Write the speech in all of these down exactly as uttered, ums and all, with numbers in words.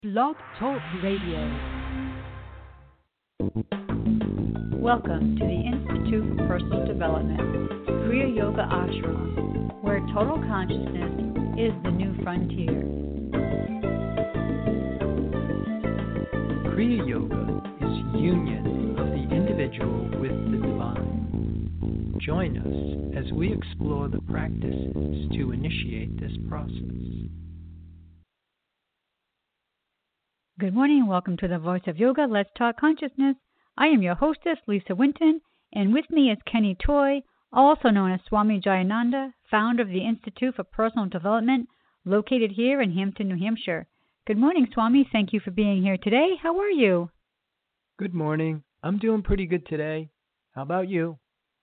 Blog Talk Radio. Welcome to the Institute for Personal Development, Kriya Yoga Ashram, where total consciousness is the new frontier. Kriya Yoga is union of the individual with the divine. Join us as we explore the practices to initiate this process. Good morning and welcome to the Voice of Yoga, Let's Talk Consciousness. I am your hostess, Lisa Winton, and with me is Kenny Toy, also known as Swami Jayananda, founder of the Institute for Personal Development, located here in Hampton, New Hampshire. Good morning, Swami. Thank you for being here today. How are you? Good morning. I'm doing pretty good today. How about you?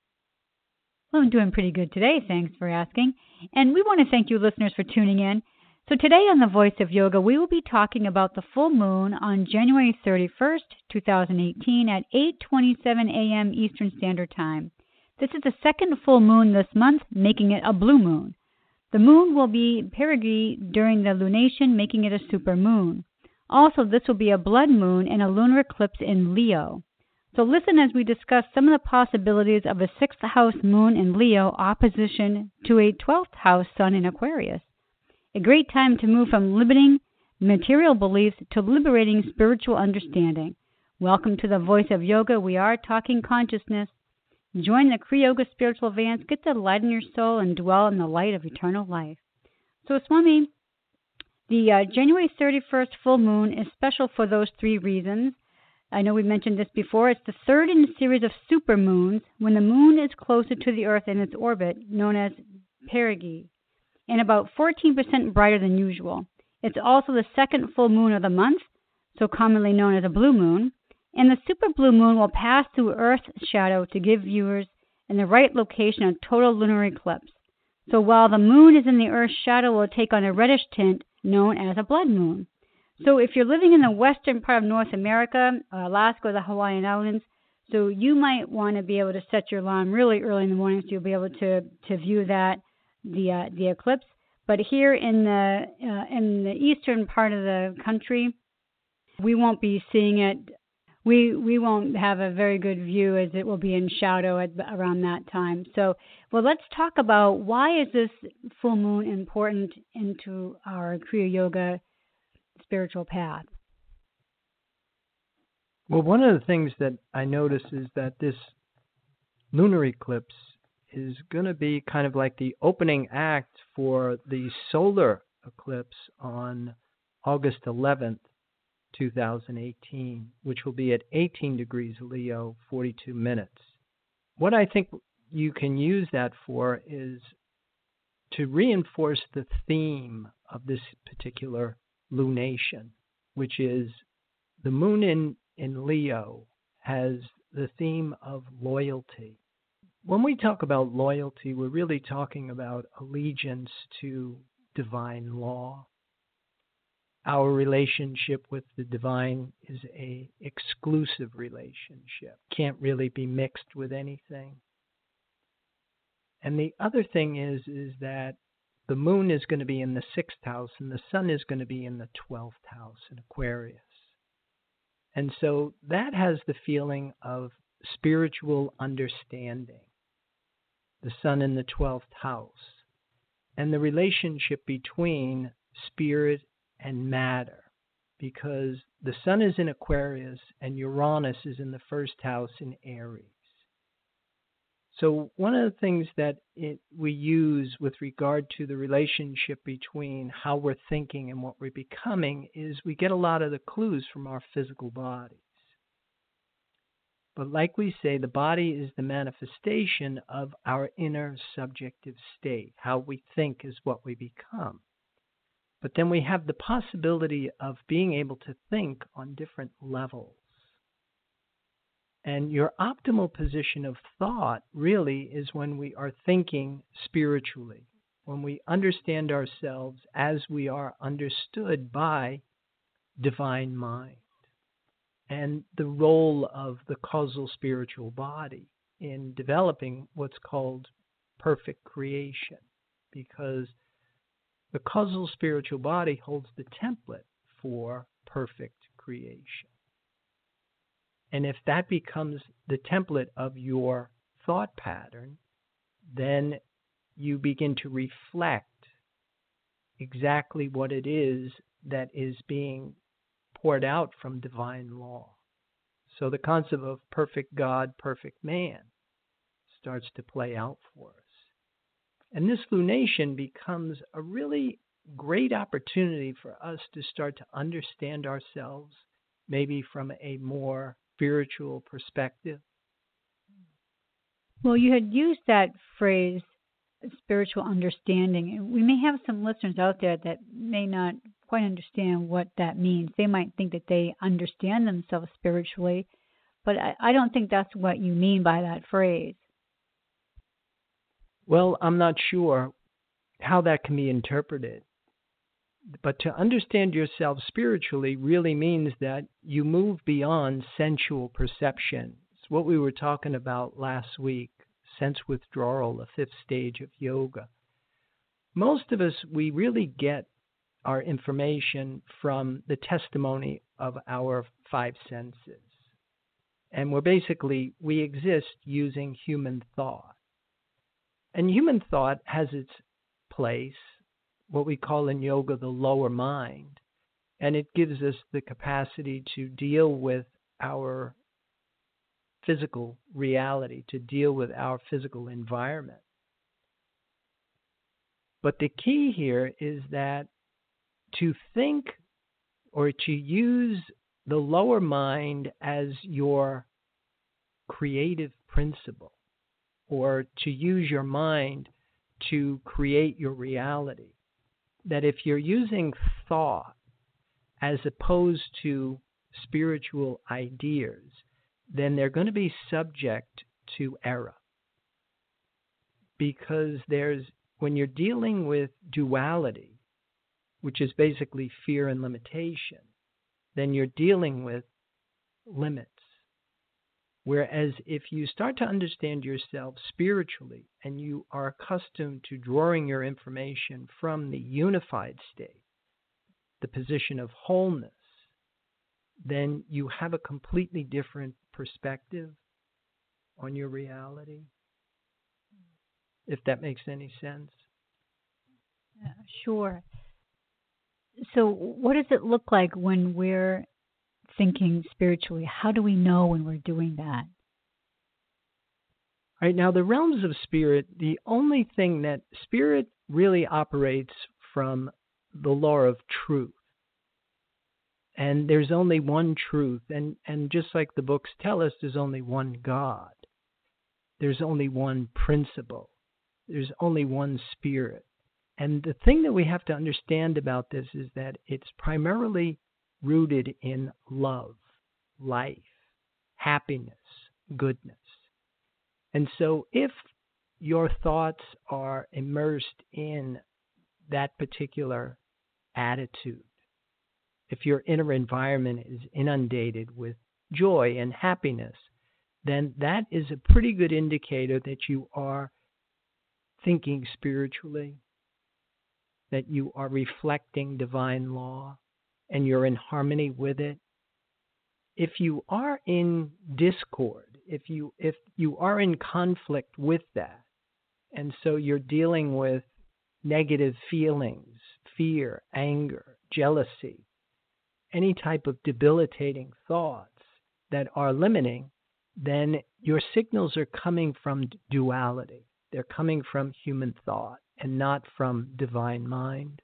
Well, I'm doing pretty good today. Thanks for asking. And we want to thank you listeners for tuning in. So today on the Voice of Yoga, we will be talking about the full moon on January thirty-first, twenty eighteen at eight twenty-seven a.m. Eastern Standard Time. This is the second full moon this month, making it a blue moon. The moon will be perigee during the lunation, making it a super moon. Also, this will be a blood moon and a lunar eclipse in Leo. So listen as we discuss some of the possibilities of a sixth house moon in Leo opposition to a twelfth house sun in Aquarius. A great time to move from limiting material beliefs to liberating spiritual understanding. Welcome to the Voice of Yoga. We are talking consciousness. Join the Kriya Yoga spiritual advance. Get the light in your soul and dwell in the light of eternal life. So, Swami, the uh, January thirty-first full moon is special for those three reasons. I know we mentioned this before. It's the third in a series of supermoons when the moon is closer to the Earth in its orbit, known as perigee, and about fourteen percent brighter than usual. It's also the second full moon of the month, so commonly known as a blue moon, and the super blue moon will pass through Earth's shadow to give viewers in the right location a total lunar eclipse. So while the moon is in the Earth's shadow, it will take on a reddish tint known as a blood moon. So if you're living in the western part of North America, Alaska, or the Hawaiian Islands, so you might want to be able to set your alarm really early in the morning so you'll be able to, to view that the uh, the eclipse. But here in the uh, in the eastern part of the country, we won't be seeing it. We we won't have a very good view as it will be in shadow at around that time. So, well, let's talk about why is this full moon important into our Kriya Yoga spiritual path. Well, one of the things that I notice is that this lunar eclipse is going to be kind of like the opening act for the solar eclipse on August eleventh, twenty eighteen, which will be at eighteen degrees Leo, forty-two minutes. What I think you can use that for is to reinforce the theme of this particular lunation, which is the moon in, in Leo has the theme of loyalty. When we talk about loyalty, we're really talking about allegiance to divine law. Our relationship with the divine is a exclusive relationship. Can't really be mixed with anything. And the other thing is, is that the moon is going to be in the sixth house and the sun is going to be in the twelfth house in Aquarius. And so that has the feeling of spiritual understanding. The sun in the twelfth house, and the relationship between spirit and matter, because the sun is in Aquarius and Uranus is in the first house in Aries. So one of the things that it, we use with regard to the relationship between how we're thinking and what we're becoming is we get a lot of the clues from our physical bodies. But like we say, the body is the manifestation of our inner subjective state. How we think is what we become. But then we have the possibility of being able to think on different levels. And your optimal position of thought really is when we are thinking spiritually, when we understand ourselves as we are understood by divine mind. And the role of the causal spiritual body in developing what's called perfect creation, because the causal spiritual body holds the template for perfect creation. And if that becomes the template of your thought pattern, then you begin to reflect exactly what it is that is being poured out from divine law. So the concept of perfect God, perfect man starts to play out for us. And this lunation becomes a really great opportunity for us to start to understand ourselves, maybe from a more spiritual perspective. Well, you had used that phrase, spiritual understanding. We may have some listeners out there that may not quite understand what that means. They might think that they understand themselves spiritually, but I, I don't think that's what you mean by that phrase. Well, I'm not sure how that can be interpreted. But to understand yourself spiritually really means that you move beyond sensual perception. It's what we were talking about last week, sense withdrawal, the fifth stage of yoga. Most of us, we really get our information from the testimony of our five senses. And we're basically, we exist using human thought. And human thought has its place, what we call in yoga the lower mind, and it gives us the capacity to deal with our physical reality, to deal with our physical environment. But the key here is that to think or to use the lower mind as your creative principle, or to use your mind to create your reality, that if you're using thought as opposed to spiritual ideas, then they're going to be subject to error. Because there's, when you're dealing with duality, which is basically fear and limitation, then you're dealing with limits. Whereas if you start to understand yourself spiritually and you are accustomed to drawing your information from the unified state, the position of wholeness, then you have a completely different perspective on your reality, if that makes any sense. Uh, sure. So what does it look like when we're thinking spiritually? How do we know when we're doing that? Right now, the realms of spirit, the only thing that spirit really operates from the law of truth. And there's only one truth. And, and just like the books tell us, there's only one God. There's only one principle. There's only one spirit. And the thing that we have to understand about this is that it's primarily rooted in love, life, happiness, goodness. And so if your thoughts are immersed in that particular attitude, if your inner environment is inundated with joy and happiness, then that is a pretty good indicator that you are thinking spiritually, that you are reflecting divine law, and you're in harmony with it. If you are in discord, if you if you are in conflict with that, and so you're dealing with negative feelings, fear, anger, jealousy, any type of debilitating thoughts that are limiting, then your signals are coming from duality. They're coming from human thought and not from divine mind.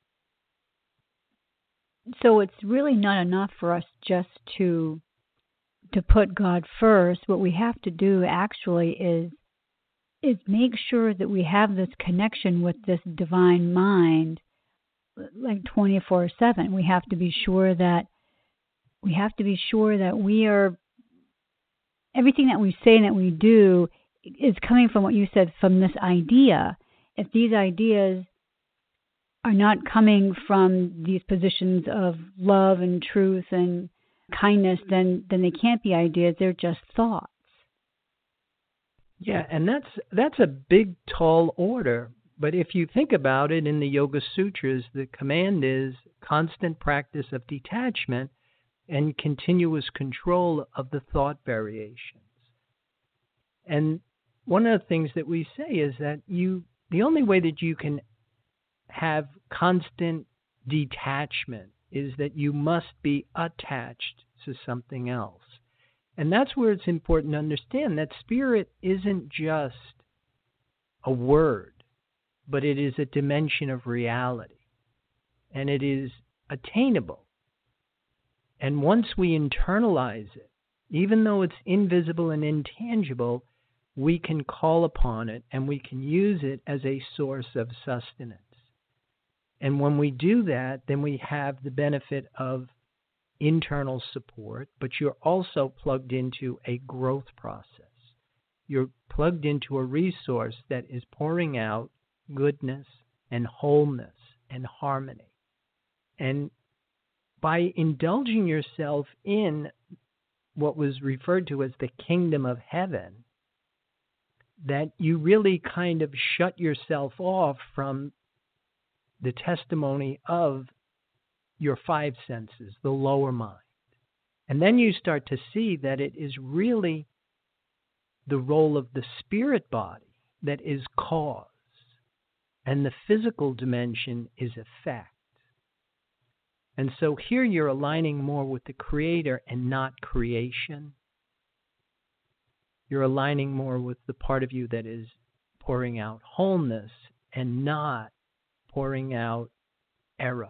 So it's really not enough for us just to to put God first. What we have to do actually is is make sure that we have this connection with this divine mind, like twenty-four seven. We have to be sure that we have to be sure that we are, everything that we say and that we do is coming from what you said, from this idea. If these ideas are not coming from these positions of love and truth and kindness, then then they can't be ideas. They're just thoughts. Yeah, and that's that's a big, tall order. But if you think about it, in the Yoga Sutras, the command is constant practice of detachment and continuous control of the thought variations. And one of the things that we say is that you, the only way that you can have constant detachment is that you must be attached to something else. And that's where it's important to understand that spirit isn't just a word, but it is a dimension of reality. And it is attainable. And once we internalize it, even though it's invisible and intangible, we can call upon it and we can use it as a source of sustenance. And when we do that, then we have the benefit of internal support, but you're also plugged into a growth process. You're plugged into a resource that is pouring out goodness and wholeness and harmony. And by indulging yourself in what was referred to as the kingdom of heaven, that you really kind of shut yourself off from the testimony of your five senses, the lower mind. And then you start to see that it is really the role of the spirit body that is cause, and the physical dimension is effect. And so here you're aligning more with the Creator and not creation. You're aligning more with the part of you that is pouring out wholeness and not pouring out error.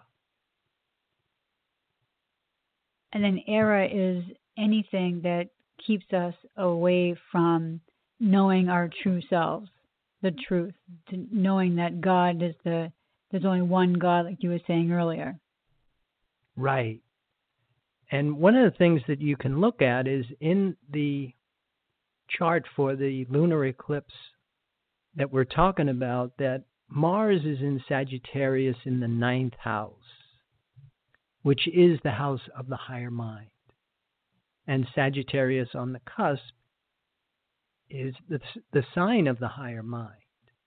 And then error is anything that keeps us away from knowing our true selves, the truth, to knowing that God is the, there's only one God, like you were saying earlier. Right. And one of the things that you can look at is in the chart for the lunar eclipse that we're talking about, that Mars is in Sagittarius in the ninth house, which is the house of the higher mind. And Sagittarius on the cusp is the, the sign of the higher mind.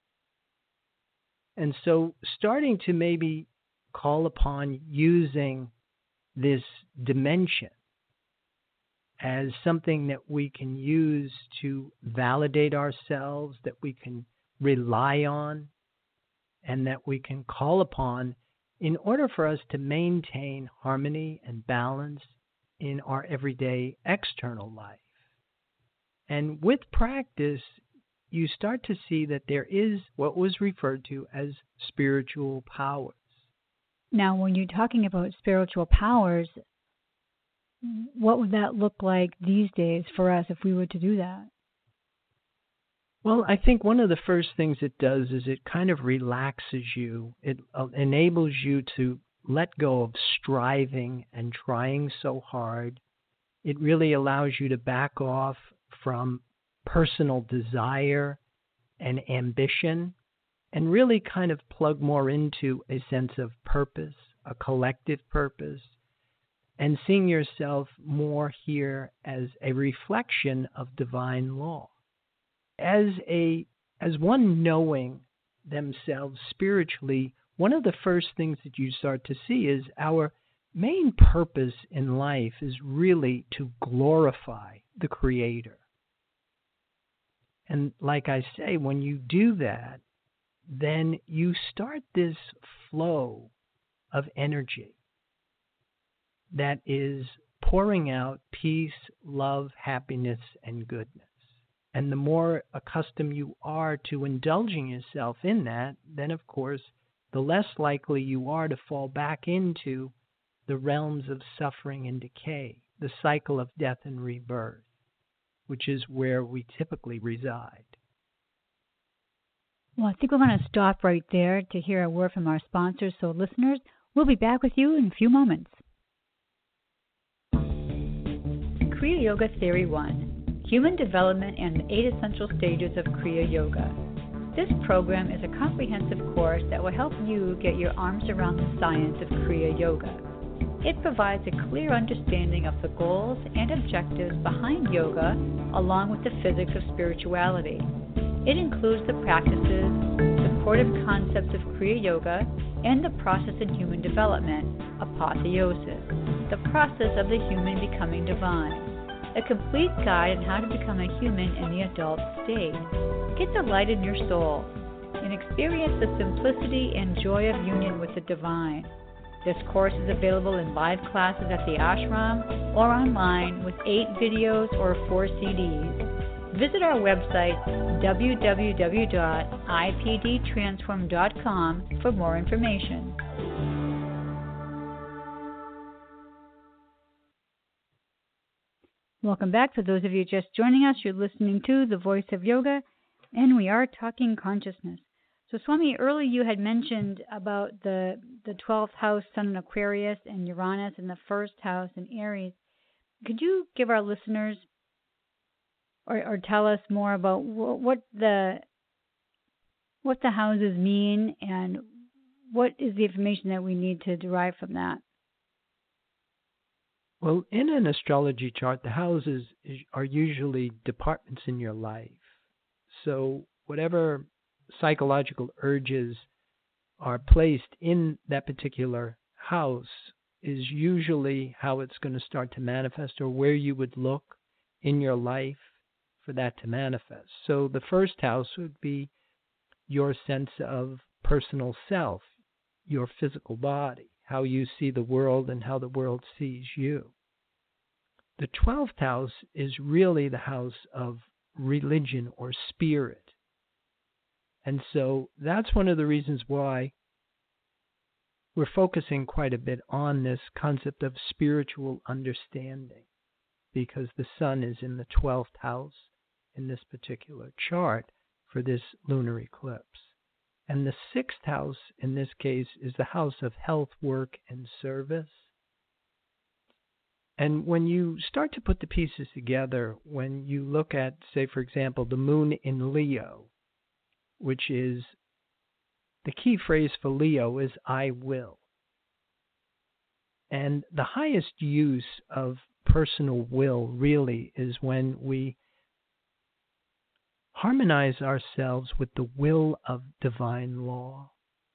And so starting to maybe call upon using this dimension as something that we can use to validate ourselves, that we can rely on, and that we can call upon in order for us to maintain harmony and balance in our everyday external life. And with practice, you start to see that there is what was referred to as spiritual powers. Now, when you're talking about spiritual powers, what would that look like these days for us if we were to do that? Well, I think one of the first things it does is it kind of relaxes you. It uh, enables you to let go of striving and trying so hard. It really allows you to back off from personal desire and ambition and really kind of plug more into a sense of purpose, a collective purpose, and seeing yourself more here as a reflection of divine law. As a as one knowing themselves spiritually, one of the first things that you start to see is our main purpose in life is really to glorify the Creator. And like I say, when you do that, then you start this flow of energy that is pouring out peace, love, happiness, and goodness. And the more accustomed you are to indulging yourself in that, then of course, the less likely you are to fall back into the realms of suffering and decay, the cycle of death and rebirth, which is where we typically reside. Well, I think we're going to stop right there to hear a word from our sponsors. So listeners, we'll be back with you in a few moments. Kriya Yoga Theory one, Human Development and the Eight Essential Stages of Kriya Yoga. This program is a comprehensive course that will help you get your arms around the science of Kriya Yoga. It provides a clear understanding of the goals and objectives behind yoga, along with the physics of spirituality. It includes the practices, supportive concepts of Kriya Yoga, and the process in human development, apotheosis. The Process of the Human Becoming Divine, a complete guide on how to become a human in the adult state. Get the light in your soul and experience the simplicity and joy of union with the divine. This course is available in live classes at the ashram or online with eight videos or four C Ds. Visit our website, w w w dot i p d transform dot com, for more information. Welcome back. For those of you just joining us, you're listening to The Voice of Yoga, and we are talking consciousness. So, Swami, earlier you had mentioned about the the twelfth house, Sun in Aquarius, and Uranus in the first house in Aries. Could you give our listeners or, or tell us more about wh- what the what the houses mean and what is the information that we need to derive from that? Well, in an astrology chart, the houses is, are usually departments in your life. So whatever psychological urges are placed in that particular house is usually how it's going to start to manifest, or where you would look in your life for that to manifest. So the first house would be your sense of personal self, your physical body, how you see the world and how the world sees you. The twelfth house is really the house of religion or spirit. And so that's one of the reasons why we're focusing quite a bit on this concept of spiritual understanding, because the sun is in the twelfth house in this particular chart for this lunar eclipse. And the sixth house in this case is the house of health, work, and service. And when you start to put the pieces together, when you look at, say, for example, the moon in Leo, which is the key phrase for Leo is I will. And the highest use of personal will really is when we harmonize ourselves with the will of divine law.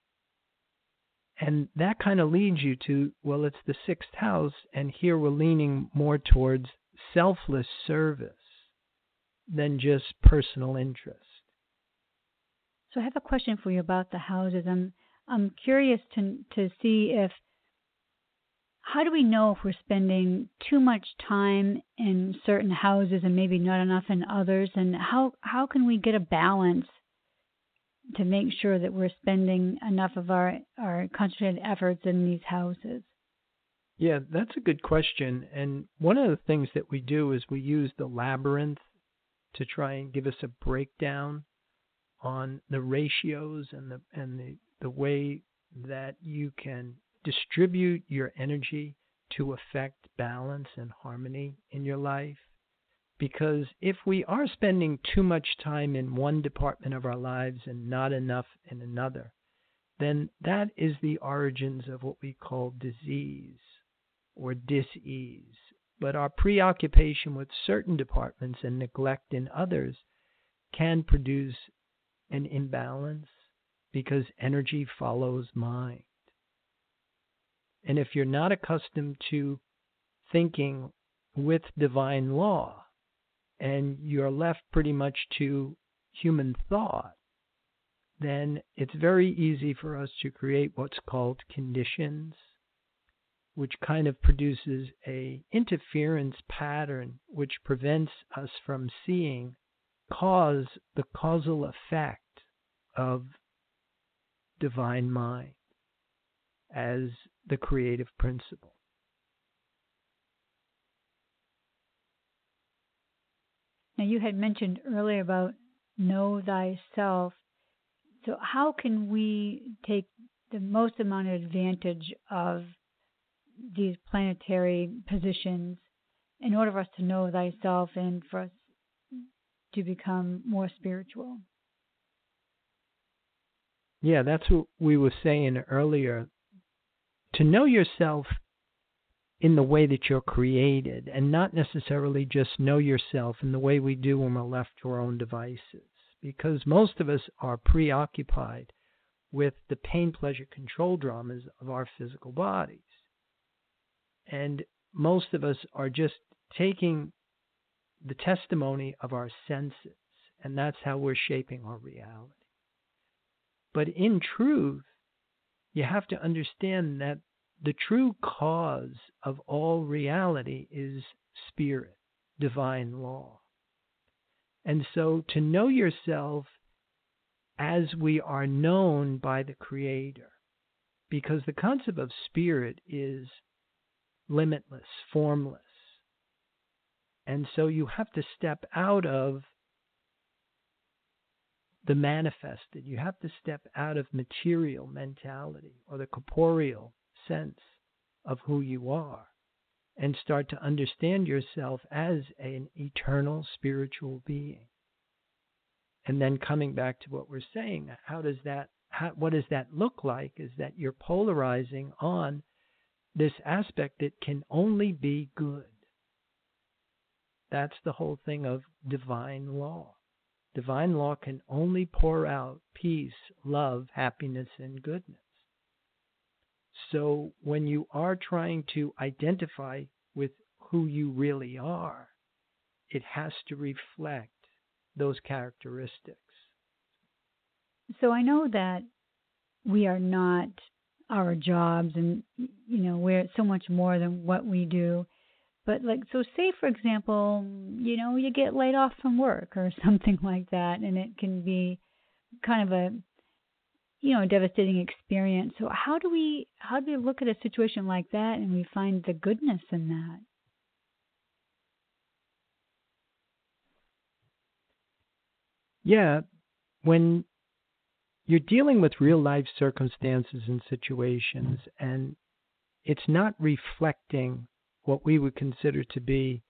And that kind of leads you to, well, it's the sixth house, and here we're leaning more towards selfless service than just personal interest. So I have a question for you about the houses. I'm I'm curious to to see if, how do we know if we're spending too much time in certain houses and maybe not enough in others, and how how can we get a balance to make sure that we're spending enough of our, our concentrated efforts in these houses? Yeah, that's a good question. And one of the things that we do is we use the labyrinth to try and give us a breakdown on the ratios and the and the, the way that you can distribute your energy to affect balance and harmony in your life. Because if we are spending too much time in one department of our lives and not enough in another, then that is the origins of what we call disease or dis-ease. But our preoccupation with certain departments and neglect in others can produce an imbalance, because energy follows mind. And if you're not accustomed to thinking with divine law, and you're left pretty much to human thought, then it's very easy for us to create what's called conditions, which kind of produces a interference pattern which prevents us from seeing cause the causal effect of divine mind as the creative principle. Now, you had mentioned earlier about know thyself. So how can we take the most amount of advantage of these planetary positions in order for us to know thyself and for us to become more spiritual? Yeah, that's what we were saying earlier. To know yourself in the way that you're created, and not necessarily just know yourself in the way we do when we're left to our own devices. Because most of us are preoccupied with the pain, pleasure, control dramas of our physical bodies. And most of us are just taking the testimony of our senses, and that's how we're shaping our reality. But in truth, you have to understand that the true cause of all reality is spirit, divine law. And so to know yourself as we are known by the Creator, because the concept of spirit is limitless, formless. And so you have to step out of the manifested. You have to step out of material mentality or the corporeal sense of who you are and start to understand yourself as an eternal spiritual being. And then coming back to what we're saying, how does that, how, what does that look like? Is that you're polarizing on this aspect that can only be good. That's the whole thing of divine law. Divine law can only pour out peace, love, happiness, and goodness. So when you are trying to identify with who you really are, it has to reflect those characteristics. So I know that we are not our jobs, and you know, we're so much more than what we do. But like, so say for example, you know, you get laid off from work or something like that, and it can be kind of a, you know, devastating experience. So how do we, how do we look at a situation like that and we find the goodness in that? Yeah, when you're dealing with real life circumstances and situations, and it's not reflecting what we would consider to be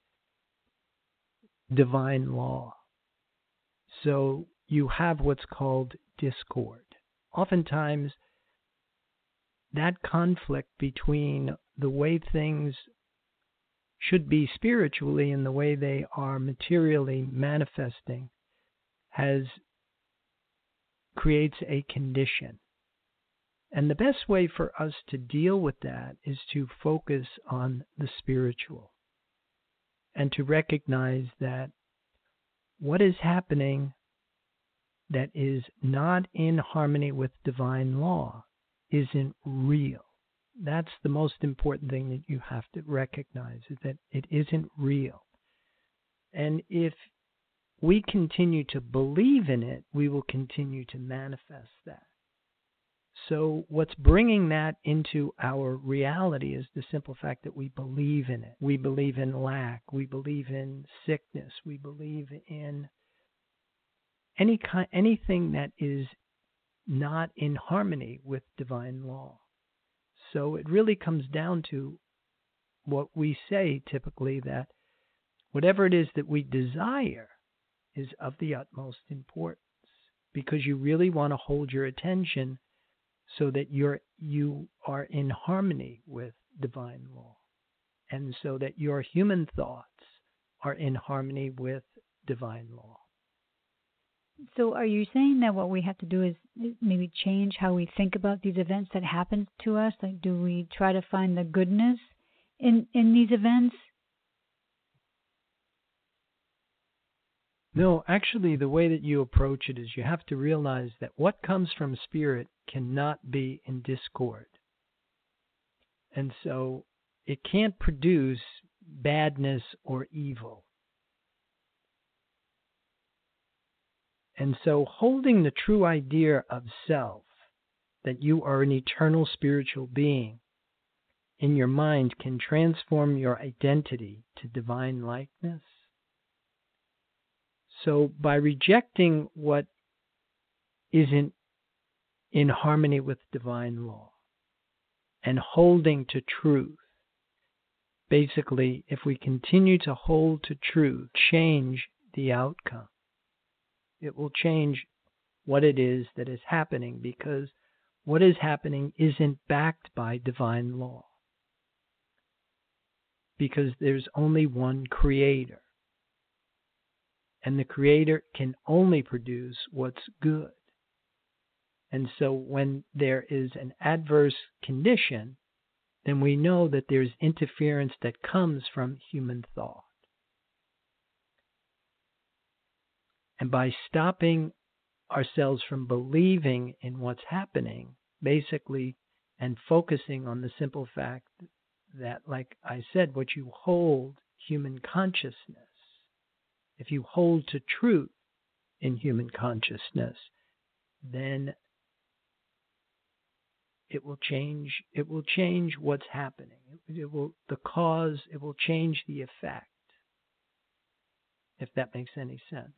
divine law. So you have what's called discord. Oftentimes, that conflict between the way things should be spiritually and the way they are materially manifesting has creates a condition. And the best way for us to deal with that is to focus on the spiritual and to recognize that what is happening that is not in harmony with divine law isn't real. That's the most important thing that you have to recognize, is that it isn't real. And if we continue to believe in it, we will continue to manifest that. So what's bringing that into our reality is the simple fact that we believe in it. We believe in lack. We believe in sickness. We believe in any kind, anything that is not in harmony with divine law. So it really comes down to what we say typically, that whatever it is that we desire is of the utmost importance, because you really want to hold your attention so that you're you are in harmony with divine law, and so that your human thoughts are in harmony with divine law. So are you saying that what we have to do is maybe change how we think about these events that happen to us? Like, do we try to find the goodness in, in these events? No, actually, the way that you approach it is you have to realize that what comes from spirit cannot be in discord. And so it can't produce badness or evil. And so holding the true idea of self, that you are an eternal spiritual being, in your mind can transform your identity to divine likeness. So by rejecting what isn't in harmony with divine law and holding to truth, basically, if we continue to hold to truth, change the outcome. It will change what it is that is happening, because what is happening isn't backed by divine law. Because there's only one creator. And the creator can only produce what's good. And so when there is an adverse condition, then we know that there's interference that comes from human thought. And by stopping ourselves from believing in what's happening, basically, and focusing on the simple fact that, like I said, what you hold, human consciousness, if you hold to truth in human consciousness, then it will change. It will change what's happening. It, it will the cause. It will change the effect. If that makes any sense.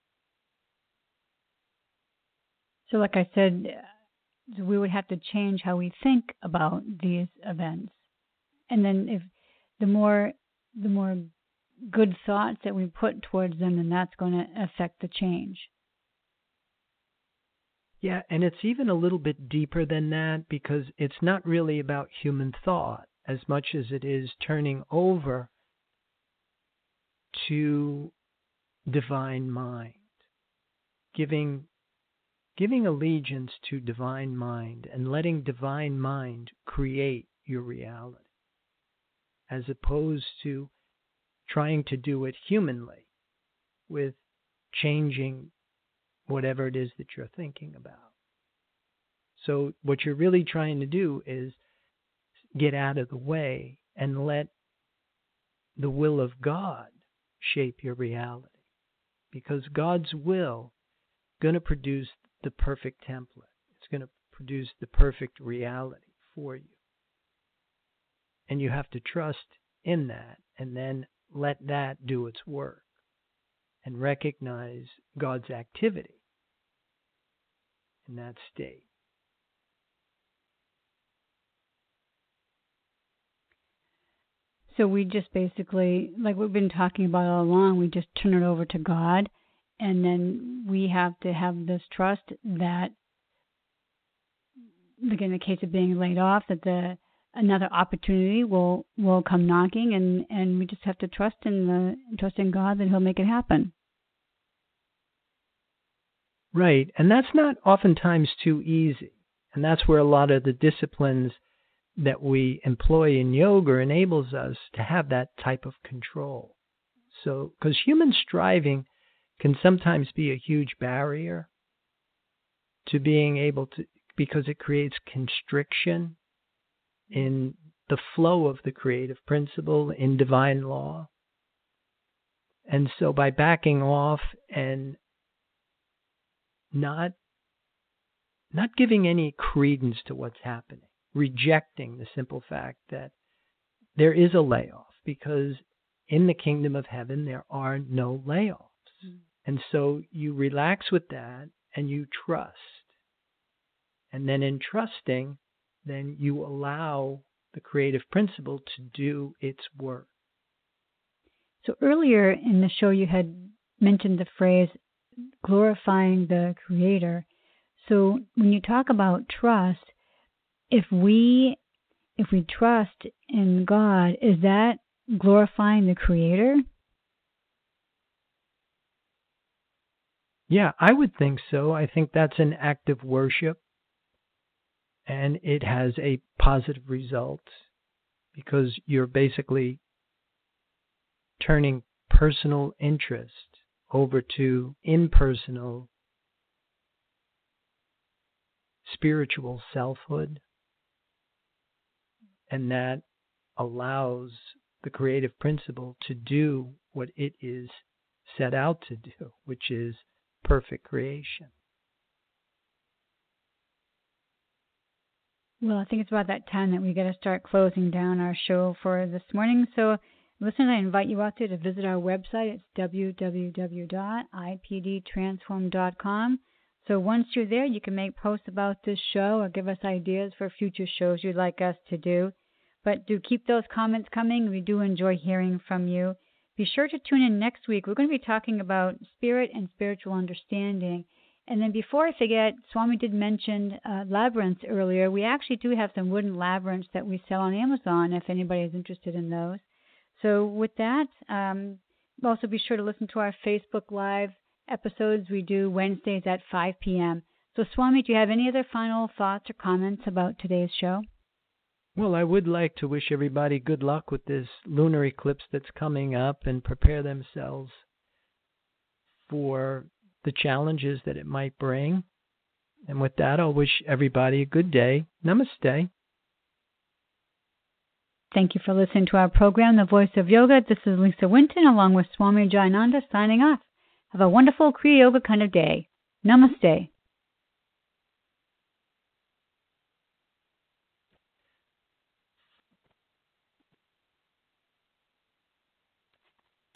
So, like I said, we would have to change how we think about these events, and then if the more the more good thoughts that we put towards them, then that's going to affect the change. Yeah, and it's even a little bit deeper than that, because it's not really about human thought as much as it is turning over to divine mind, giving giving allegiance to divine mind and letting divine mind create your reality, as opposed to trying to do it humanly with changing whatever it is that you're thinking about. So what you're really trying to do is get out of the way and let the will of God shape your reality, because God's will is going to produce the perfect template. It's going to produce the perfect reality for you. And you have to trust in that, and then let that do its work and recognize God's activity in that state. So we just basically, like we've been talking about all along, we just turn it over to God, and then we have to have this trust that, like in the case of being laid off, that the another opportunity will will come knocking, and, and we just have to trust in the trust in God that He'll make it happen. Right, and that's not oftentimes too easy, and that's where a lot of the disciplines that we employ in yoga enables us to have that type of control. So, because human striving can sometimes be a huge barrier to being able to, because it creates constriction in the flow of the creative principle in divine law. And so by backing off and not not giving any credence to what's happening, rejecting the simple fact that there is a layoff, because in the kingdom of heaven there are no layoffs. Mm. And so you relax with that and you trust. And then in trusting, then you allow the creative principle to do its work. So earlier in the show you had mentioned the phrase glorifying the Creator. So when you talk about trust, if we if we trust in God, is that glorifying the Creator? Yeah, I would think so. I think that's an act of worship, and it has a positive result, because you're basically turning personal interest over to impersonal spiritual selfhood, and that allows the creative principle to do what it is set out to do, which is perfect creation. Well, I think it's about that time that we got to start closing down our show for this morning. So, listeners, I invite you out there to visit our website. It's w w w dot i p d transform dot com. So once you're there, you can make posts about this show or give us ideas for future shows you'd like us to do. But do keep those comments coming. We do enjoy hearing from you. Be sure to tune in next week. We're going to be talking about spirit and spiritual understanding. And then before I forget, Swami did mention uh, labyrinths earlier. We actually do have some wooden labyrinths that we sell on Amazon if anybody is interested in those. So with that, um, also be sure to listen to our Facebook Live episodes we do Wednesdays at five p.m. So Swami, do you have any other final thoughts or comments about today's show? Well, I would like to wish everybody good luck with this lunar eclipse that's coming up and prepare themselves for the challenges that it might bring. And with that, I'll wish everybody a good day. Namaste. Thank you for listening to our program, The Voice of Yoga. This is Lisa Winton along with Swami Jayananda signing off. Have a wonderful Kriya Yoga kind of day. Namaste.